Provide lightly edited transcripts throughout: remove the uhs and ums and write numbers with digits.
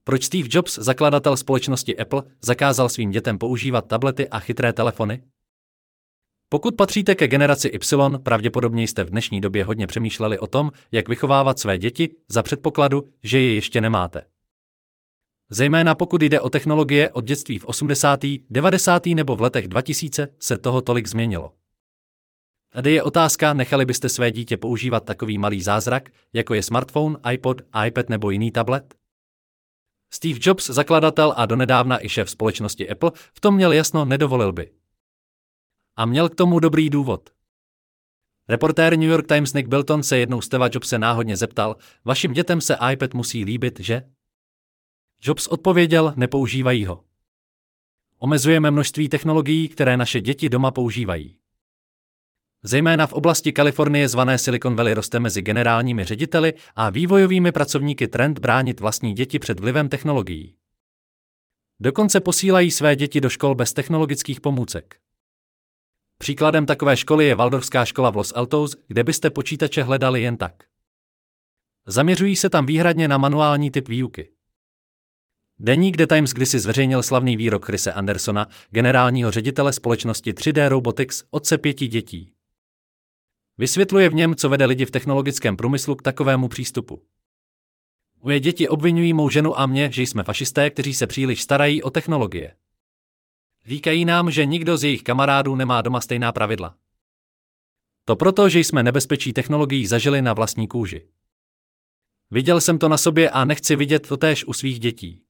Proč Steve Jobs, zakladatel společnosti Apple, zakázal svým dětem používat tablety a chytré telefony? Pokud patříte ke generaci Y, pravděpodobně jste v dnešní době hodně přemýšleli o tom, jak vychovávat své děti, za předpokladu, že je ještě nemáte. Zejména pokud jde o technologie od dětství v 80., 90. nebo v letech 2000 se toho tolik změnilo. Tady je otázka, nechali byste své dítě používat takový malý zázrak, jako je smartphone, iPod, iPad nebo jiný tablet? Steve Jobs, zakladatel a donedávna i šéf společnosti Apple, v tom měl jasno, nedovolil by. A měl k tomu dobrý důvod. Reportér New York Times Nick Bilton se jednou Steva Jobse náhodně zeptal, vašim dětem se iPad musí líbit, že? Jobs odpověděl, nepoužívají ho. Omezujeme množství technologií, které naše děti doma používají. Zejména v oblasti Kalifornie zvané Silicon Valley roste mezi generálními řediteli a vývojovými pracovníky trend bránit vlastní děti před vlivem technologií. Dokonce posílají své děti do škol bez technologických pomůcek. Příkladem takové školy je Waldorfská škola v Los Altos, kde byste počítače hledali jen tak. Zaměřují se tam výhradně na manuální typ výuky. Deník The Times kdysi zveřejnil slavný výrok Chrisse Andersona, generálního ředitele společnosti 3D Robotics, otce 5 dětí. Vysvětluje v něm, co vede lidi v technologickém průmyslu k takovému přístupu. Moje děti obvinují mou ženu a mě, že jsme fašisté, kteří se příliš starají o technologie. Říkají nám, že nikdo z jejich kamarádů nemá doma stejná pravidla. To proto, že jsme nebezpečí technologií zažili na vlastní kůži. Viděl jsem to na sobě a nechci vidět totéž u svých dětí.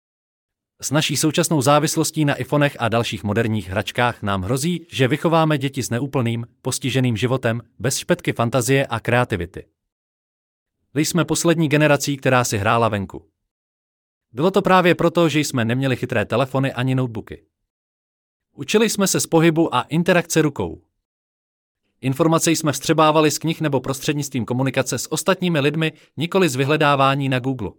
S naší současnou závislostí na iPhonech a dalších moderních hračkách nám hrozí, že vychováme děti s neúplným, postiženým životem, bez špetky fantazie a kreativity. Jsme poslední generací, která si hrála venku. Bylo to právě proto, že jsme neměli chytré telefony ani notebooky. Učili jsme se z pohybu a interakce rukou. Informace jsme vstřebávali z knih nebo prostřednictvím komunikace s ostatními lidmi, nikoli z vyhledávání na Google.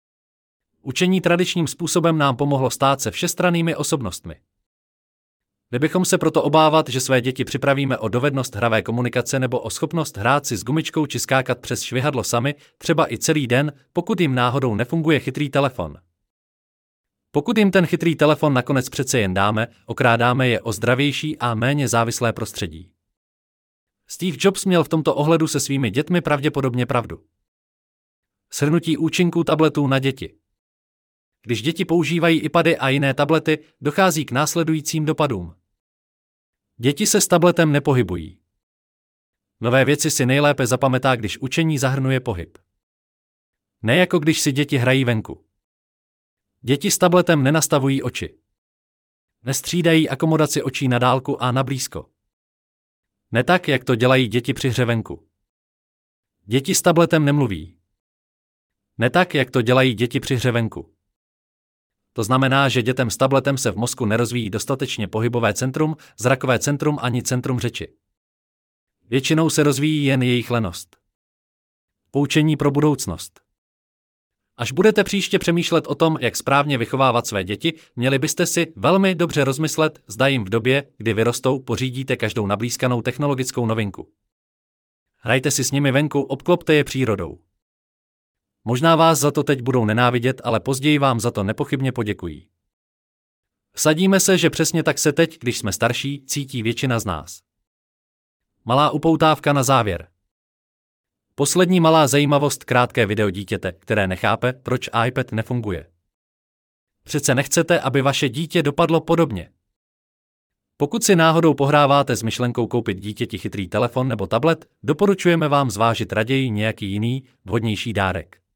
Učení tradičním způsobem nám pomohlo stát se všestrannými osobnostmi. Kdybychom se proto obávat, že své děti připravíme o dovednost hravé komunikace nebo o schopnost hrát si s gumičkou či skákat přes švihadlo sami, třeba i celý den, pokud jim náhodou nefunguje chytrý telefon. Pokud jim ten chytrý telefon nakonec přece jen dáme, okrádáme je o zdravější a méně závislé prostředí. Steve Jobs měl v tomto ohledu se svými dětmi pravděpodobně pravdu. Shrnutí účinků tabletů na děti. Když děti používají iPady a jiné tablety, dochází k následujícím dopadům. Děti se s tabletem nepohybují. Nové věci si nejlépe zapamatá, když učení zahrnuje pohyb. Ne jako když si děti hrají venku. Děti s tabletem nenastavují oči. Nestřídají akomodaci očí na dálku a na blízko. Ne tak, jak to dělají děti při hře venku. Děti s tabletem nemluví. Ne tak, jak to dělají děti při hře venku. To znamená, že dětem s tabletem se v mozku nerozvíjí dostatečně pohybové centrum, zrakové centrum ani centrum řeči. Většinou se rozvíjí jen jejich lenost. Poučení pro budoucnost. Až budete příště přemýšlet o tom, jak správně vychovávat své děti, měli byste si velmi dobře rozmyslet, zda jim v době, kdy vyrostou, pořídíte každou nablýskanou technologickou novinku. Hrajte si s nimi venku, obklopte je přírodou. Možná vás za to teď budou nenávidět, ale později vám za to nepochybně poděkují. Vsadíme se, že přesně tak se teď, když jsme starší, cítí většina z nás. Malá upoutávka na závěr. Poslední malá zajímavost, krátké video dítěte, které nechápe, proč iPad nefunguje. Přece nechcete, aby vaše dítě dopadlo podobně. Pokud si náhodou pohráváte s myšlenkou koupit dítěti chytrý telefon nebo tablet, doporučujeme vám zvážit raději nějaký jiný, vhodnější dárek.